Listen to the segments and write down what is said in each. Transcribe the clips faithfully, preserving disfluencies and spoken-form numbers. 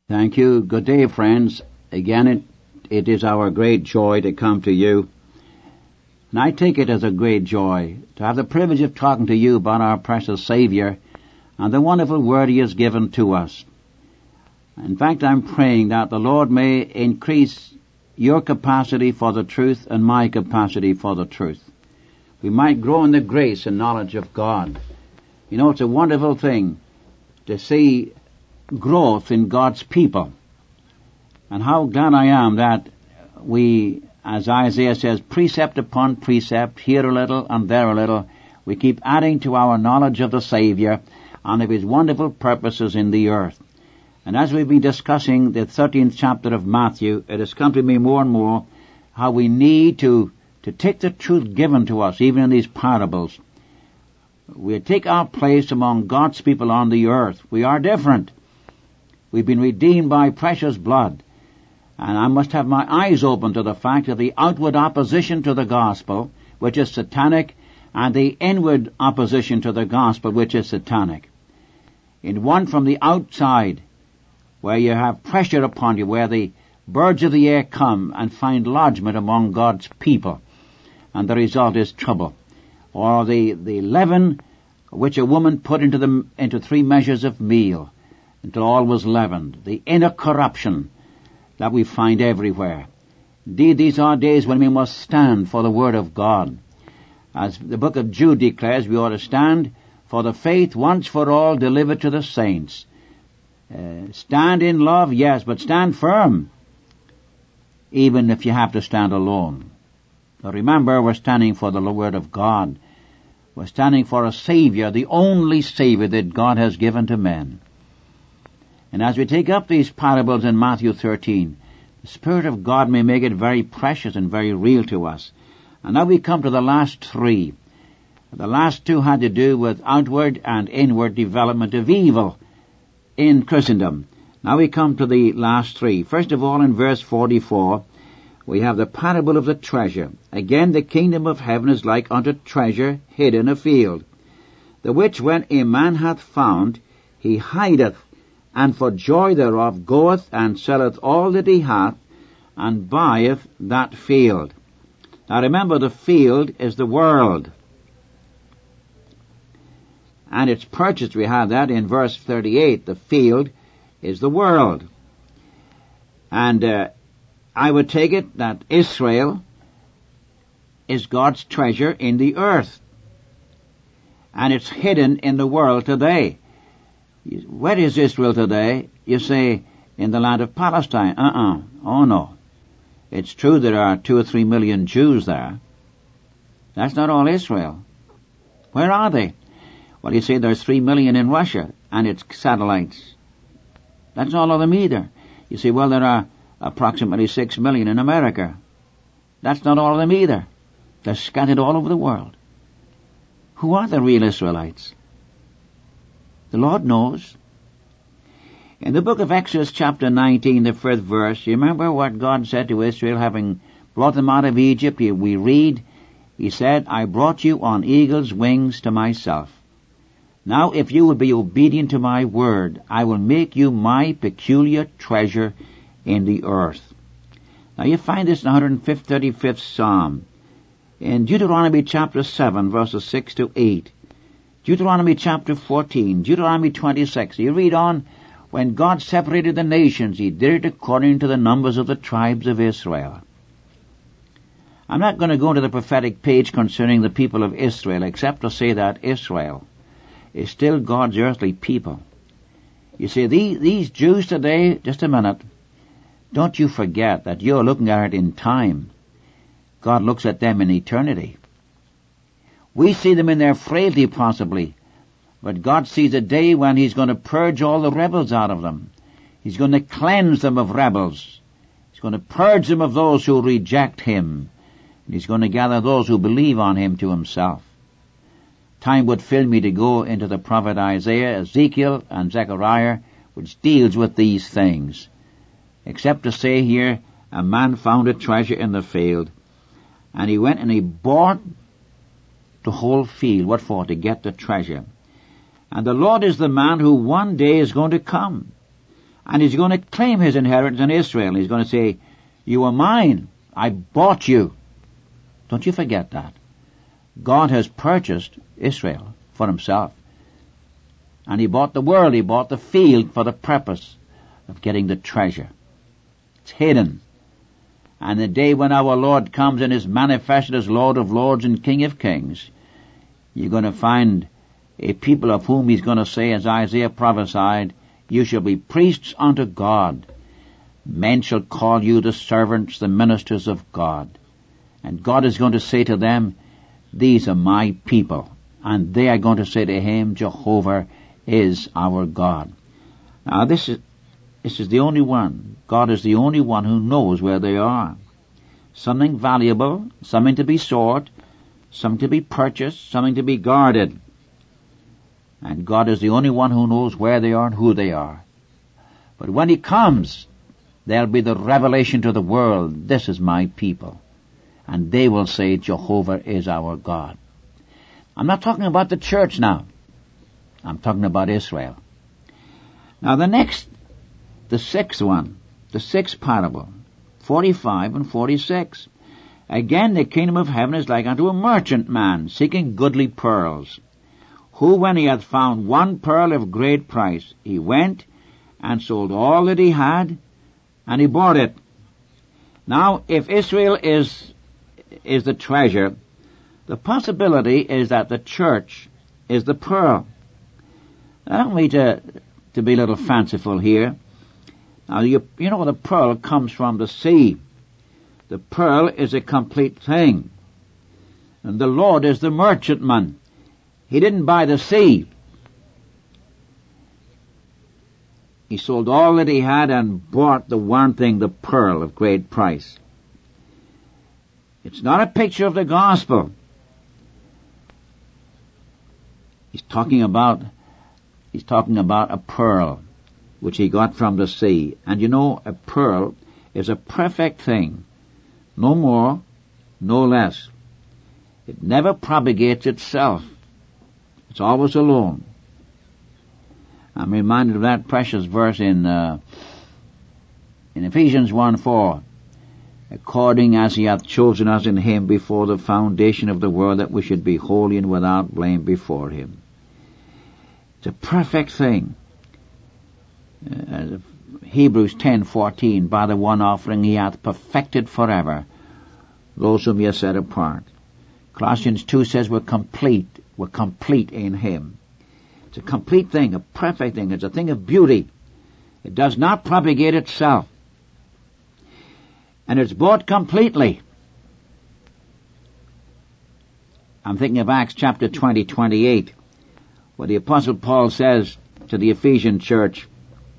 Thank you. Good day, friends. Again, it, it is our great joy to come to you. And I take it as a great joy to have the privilege of talking to you about our precious Savior and the wonderful word He has given to us. In fact, I'm praying that the Lord may increase your capacity for the truth and my capacity for the truth. We might grow in the grace and knowledge of God. You know, it's a wonderful thing to see growth in God's people. And how glad I am that we, as Isaiah says, precept upon precept, here a little and there a little, we keep adding to our knowledge of the Savior and of His wonderful purposes in the earth. And as we've been discussing the thirteenth chapter of Matthew, it has come to me more and more how we need to, to take the truth given to us, even in these parables. We take our place among God's people on the earth. We are different. We've been redeemed by precious blood. And I must have my eyes open to the fact of the outward opposition to the gospel, which is satanic, and the inward opposition to the gospel, which is satanic. In one from the outside, where you have pressure upon you, where the birds of the air come and find lodgment among God's people, and the result is trouble. Or the, the leaven which a woman put into the, into three measures of meal, until all was leavened. The inner corruption that we find everywhere. Indeed, these are days when we must stand for the Word of God. As the book of Jude declares, we ought to stand for the faith once for all delivered to the saints. Uh, stand in love, yes, but stand firm, even if you have to stand alone. So remember, we're standing for the Word of God. We're standing for a Savior, the only Savior that God has given to men. And as we take up these parables in Matthew thirteen, the Spirit of God may make it very precious and very real to us. And now we come to the last three. The last two had to do with outward and inward development of evil in Christendom. Now we come to the last three. First of all, in verse forty-four, we have the parable of the treasure. Again, the kingdom of heaven is like unto treasure hid in a field, the which when a man hath found, he hideth, and for joy thereof goeth and selleth all that he hath, and buyeth that field. Now remember, the field is the world. And it's purchased, we have that in verse thirty-eight. The field is the world. And uh, I would take it that Israel is God's treasure in the earth. And it's hidden in the world today. Where is Israel today? You say, in the land of Palestine. Uh-uh. Oh, no. It's true there are two or three million Jews there. That's not all Israel. Where are they? Well, you say there's three million in Russia and its satellites. That's not all of them either. You say, well, there are approximately six million in America. That's not all of them either. They're scattered all over the world. Who are the real Israelites? The Lord knows. In the book of Exodus chapter nineteen, the first verse, you remember what God said to Israel, having brought them out of Egypt? We read, He said, I brought you on eagle's wings to myself. Now if you will be obedient to my word, I will make you my peculiar treasure in the earth. Now you find this in one hundred thirty-fifth Psalm. In Deuteronomy chapter seven, verses six to eight. Deuteronomy chapter fourteen, Deuteronomy twenty-six. You read on, when God separated the nations, He did it according to the numbers of the tribes of Israel. I'm not going to go into the prophetic page concerning the people of Israel, except to say that Israel is still God's earthly people. You see, these, these Jews today, just a minute, don't you forget that you're looking at it in time. God looks at them in eternity. We see them in their frailty possibly, but God sees a day when He's going to purge all the rebels out of them. He's going to cleanse them of rebels. He's going to purge them of those who reject Him. And He's going to gather those who believe on Him to Himself. Time would fill me to go into the prophet Isaiah, Ezekiel, and Zechariah, which deals with these things. Except to say here, a man found a treasure in the field, and he went and he bought the whole field. What for? To get the treasure. And the Lord is the man who one day is going to come. And he's going to claim his inheritance in Israel. He's going to say, you are mine. I bought you. Don't you forget that. God has purchased Israel for himself. And he bought the world. He bought the field for the purpose of getting the treasure. It's hidden. And the day when our Lord comes and is manifested as Lord of Lords and King of Kings, you're going to find a people of whom he's going to say, as Isaiah prophesied, you shall be priests unto God. Men shall call you the servants, the ministers of God. And God is going to say to them, these are my people. And they are going to say to him, Jehovah is our God. Now this is, this is the only one. God is the only one who knows where they are. Something valuable, something to be sought, something to be purchased, something to be guarded. And God is the only one who knows where they are and who they are. But when he comes, there'll be the revelation to the world, this is my people. And they will say, Jehovah is our God. I'm not talking about the church now. I'm talking about Israel. Now the next, the sixth one, the sixth parable, forty-five and forty-six. Again the kingdom of heaven is like unto a merchant man seeking goodly pearls, who when he hath found one pearl of great price, he went and sold all that he had, and he bought it. Now, if Israel is is the treasure, the possibility is that the church is the pearl. I don't mean to, to be a little fanciful here. Now, you, you know the pearl comes from the sea. The pearl is a complete thing. And the Lord is the merchantman. He didn't buy the sea. He sold all that he had and bought the one thing, the pearl of great price. It's not a picture of the gospel. He's talking about, he's talking about a pearl which he got from the sea. And you know, a pearl is a perfect thing. No more, no less. It never propagates itself. It's always alone. I'm reminded of that precious verse in uh, in Ephesians one four. According as he hath chosen us in him before the foundation of the world, that we should be holy and without blame before him. It's a perfect thing. Uh, Hebrews ten fourteen. By the one offering he hath perfected forever those whom he hath set apart. Colossians two says we're complete. We're complete in him. It's a complete thing, a perfect thing. It's a thing of beauty. It does not propagate itself. And it's bought completely. I'm thinking of Acts chapter twenty, twenty-eight, where the Apostle Paul says to the Ephesian church,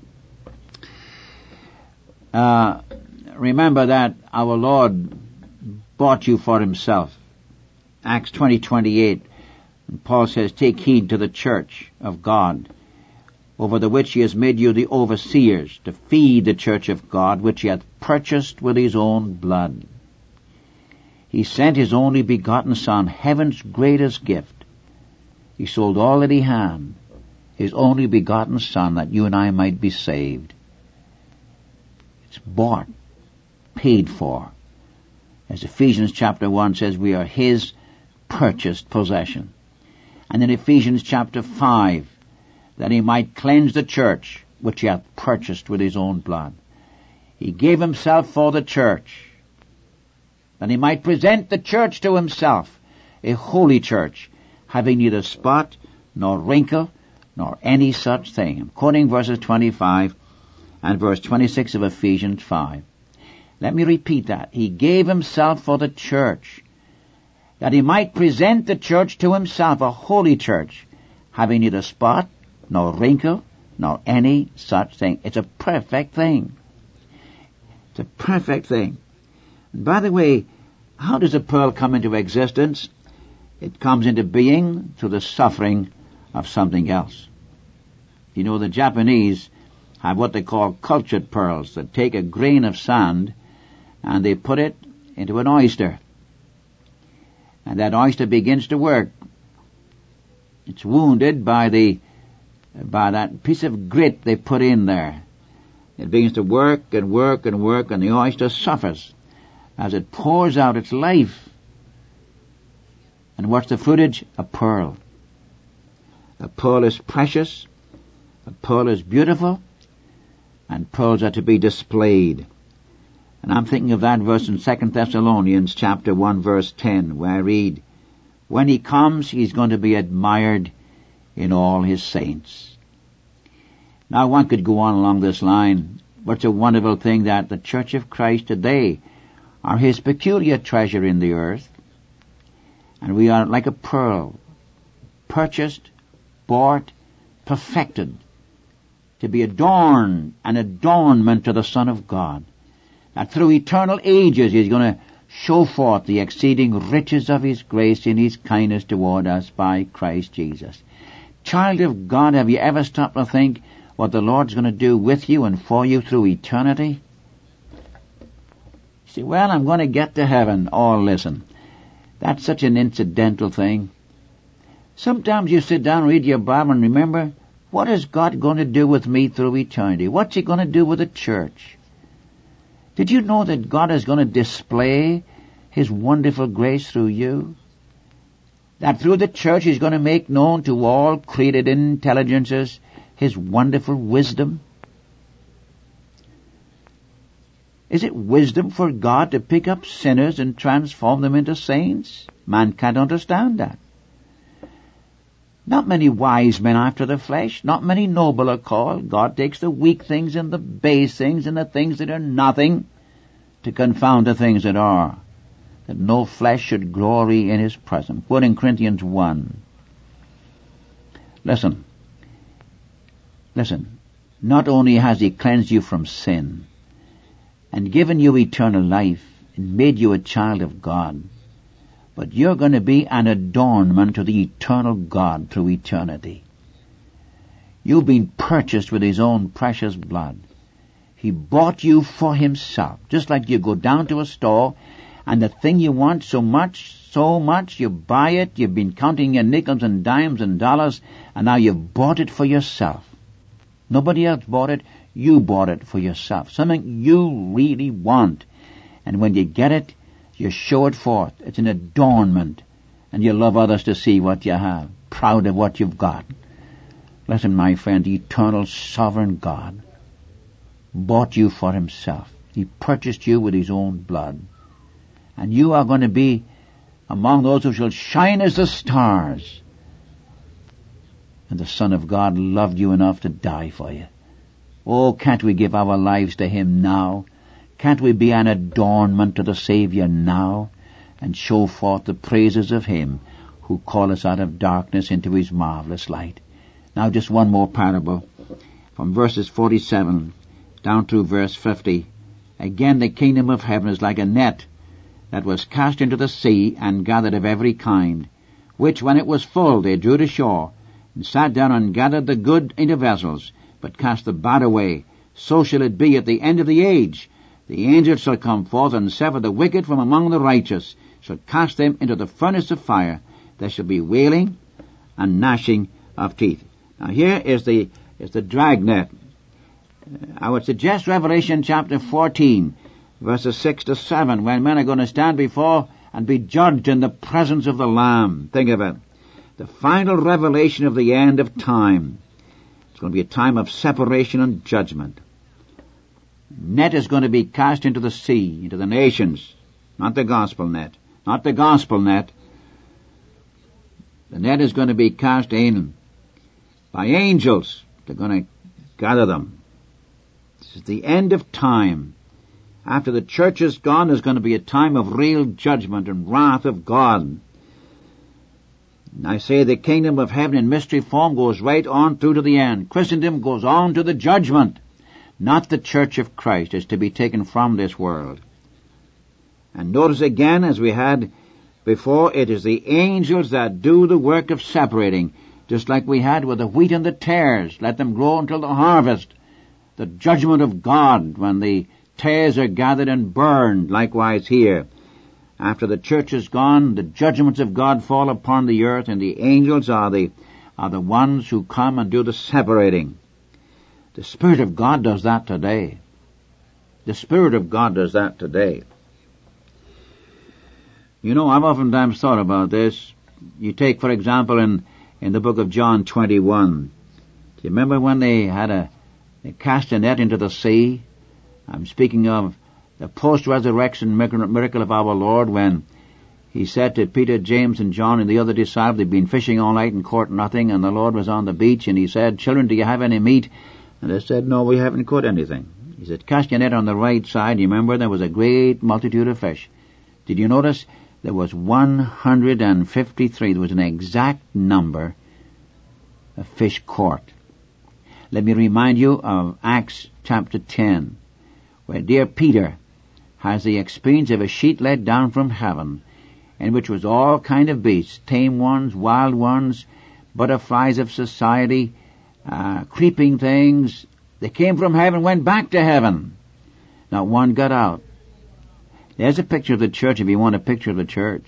uh, remember that our Lord bought you for himself. Acts twenty, twenty-eight. And Paul says, take heed to the church of God, over the which he has made you the overseers, to feed the church of God, which he hath purchased with his own blood. He sent his only begotten Son, heaven's greatest gift. He sold all that he had, his only begotten Son, that you and I might be saved. It's bought, paid for. As Ephesians chapter one says, we are his purchased possession. And in Ephesians chapter five, that he might cleanse the church, which he hath purchased with his own blood. He gave himself for the church, that he might present the church to himself, a holy church, having neither spot, nor wrinkle, nor any such thing. I'm quoting verses twenty-five and verse twenty-six of Ephesians five. Let me repeat that. He gave himself for the church, that he might present the church to himself, a holy church, having neither spot, nor wrinkle, nor any such thing. It's a perfect thing. It's a perfect thing. And by the way, how does a pearl come into existence? It comes into being through the suffering of something else. You know, the Japanese have what they call cultured pearls, that take a grain of sand and they put it into an oyster. And that oyster begins to work. It's wounded by the by that piece of grit they put in there. It begins to work and work and work, and the oyster suffers as it pours out its life. And what's the footage? A pearl. A pearl is precious, a pearl is beautiful, and pearls are to be displayed. And I'm thinking of that verse in Second Thessalonians chapter one verse ten, where I read, when he comes, he's going to be admired in all his saints. Now one could go on along this line. What's a wonderful thing that the Church of Christ today are his peculiar treasure in the earth. And we are like a pearl, purchased, bought, perfected, to be adorned, an adornment to the Son of God, that through eternal ages he's going to show forth the exceeding riches of his grace in his kindness toward us by Christ Jesus. Child of God, have you ever stopped to think what the Lord's going to do with you and for you through eternity? You say, well, I'm going to get to heaven. Oh, listen, that's such an incidental thing. Sometimes you sit down and read your Bible and remember, what is God going to do with me through eternity? What's he going to do with the church? Did you know that God is going to display his wonderful grace through you? That through the church he's going to make known to all created intelligences his wonderful wisdom? Is it wisdom for God to pick up sinners and transform them into saints? Man can't understand that. Not many wise men after the flesh, not many noble are called. God takes the weak things and the base things and the things that are nothing to confound the things that are, that no flesh should glory in his presence. Quoting Corinthians one. Listen, listen, not only has he cleansed you from sin and given you eternal life and made you a child of God, but you're going to be an adornment to the eternal God through eternity. You've been purchased with his own precious blood. He bought you for himself. Just like you go down to a store and the thing you want so much, so much, you buy it, you've been counting your nickels and dimes and dollars, and now you've bought it for yourself. Nobody else bought it, you bought it for yourself. Something you really want. And when you get it, you show it forth. It's an adornment. And you love others to see what you have. Proud of what you've got. Listen, my friend, the eternal sovereign God bought you for himself. He purchased you with his own blood. And you are going to be among those who shall shine as the stars. And the Son of God loved you enough to die for you. Oh, can't we give our lives to him now? Can't we be an adornment to the Savior now and show forth the praises of him who called us out of darkness into his marvelous light? Now just one more parable from verses forty-seven down through verse fifty. Again, the kingdom of heaven is like a net that was cast into the sea and gathered of every kind, which when it was full they drew to shore and sat down and gathered the good into vessels, but cast the bad away. So shall it be at the end of the age. The angels shall come forth and sever the wicked from among the righteous, shall cast them into the furnace of fire. There shall be wailing and gnashing of teeth. Now here is the is the dragnet. I would suggest Revelation chapter fourteen, verses six to seven, when men are going to stand before and be judged in the presence of the Lamb. Think of it. The final revelation of the end of time. It's going to be a time of separation and judgment. Net is going to be cast into the sea, into the nations, not the gospel net, not the gospel net. The net is going to be cast in by angels. They're going to gather them. This is the end of time. After the church is gone, there's going to be a time of real judgment and wrath of God. And I say the kingdom of heaven in mystery form goes right on through to the end. Christendom goes on to the judgment. Not the church of Christ is to be taken from this world. And notice again, as we had before, it is the angels that do the work of separating, just like we had with the wheat and the tares. Let them grow until the harvest. The judgment of God when the tares are gathered and burned, likewise here. After the church is gone, the judgments of God fall upon the earth, and the angels are the, are the ones who come and do the separating. The Spirit of God does that today. The Spirit of God does that today. You know, I've oftentimes thought about this. You take, for example, in, in the book of John twenty-one. Do you remember when they had a, they cast a net into the sea? I'm speaking of the post-resurrection miracle of our Lord, when He said to Peter, James, and John and the other disciples, they'd been fishing all night and caught nothing, and the Lord was on the beach, and He said, "Children, do you have any meat?" And they said, "No, we haven't caught anything." He said, "Cast your net on the right side." You remember, there was a great multitude of fish. Did you notice? There was one hundred fifty-three. There was an exact number of fish caught. Let me remind you of Acts chapter ten, where dear Peter has the experience of a sheet let down from heaven, in which was all kind of beasts, tame ones, wild ones, butterflies of society, uh, creeping things. They came from heaven, went back to heaven. Not one got out. There's a picture of the church if you want a picture of the church,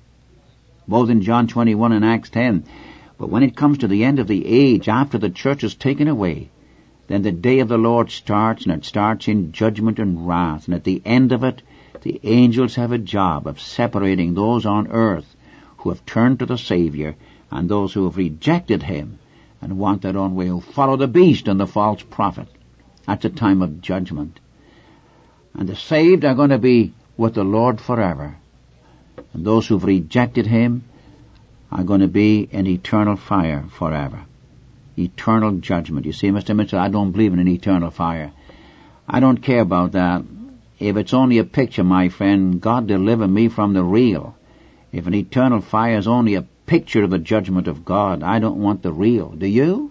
both in John twenty-one and Acts ten. But when it comes to the end of the age, after the church is taken away, then the day of the Lord starts, and it starts in judgment and wrath. And at the end of it, the angels have a job of separating those on earth who have turned to the Savior and those who have rejected Him and want their own way, who follow the beast and the false prophet. That's a time of judgment. And the saved are going to be with the Lord forever. And those who've rejected Him are going to be in eternal fire forever. Eternal judgment. You see, Mister Mitchell, I don't believe in an eternal fire. I don't care about that. If it's only a picture, my friend, God deliver me from the real. If an eternal fire is only a picture of the judgment of God, I don't want the real. Do you?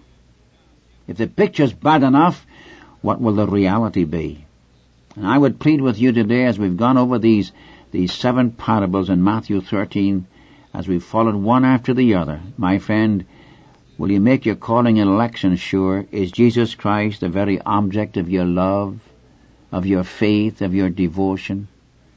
If the picture's bad enough, what will the reality be? And I would plead with you today, as we've gone over these these seven parables in Matthew thirteen, as we've followed one after the other, my friend, will you make your calling and election sure? Is Jesus Christ the very object of your love, of your faith, of your devotion?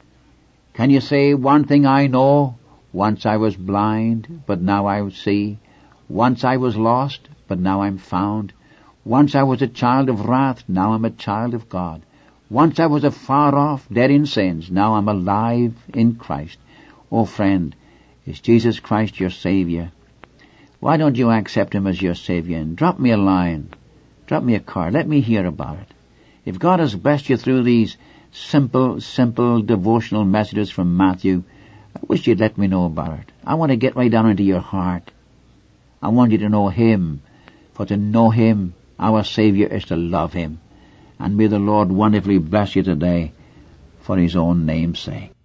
Can you say, "One thing I know, once I was blind, but now I see. Once I was lost, but now I'm found. Once I was a child of wrath, now I'm a child of God. Once I was afar off, dead in sins, now I'm alive in Christ." Oh friend, is Jesus Christ your Savior? Why don't you accept Him as your Savior? And drop me a line, drop me a card, let me hear about it. If God has blessed you through these simple, simple devotional messages from Matthew, I wish you'd let me know about it. I want to get right down into your heart. I want you to know Him. For to know Him, our Savior, is to love Him. And may the Lord wonderfully bless you today for His own name's sake.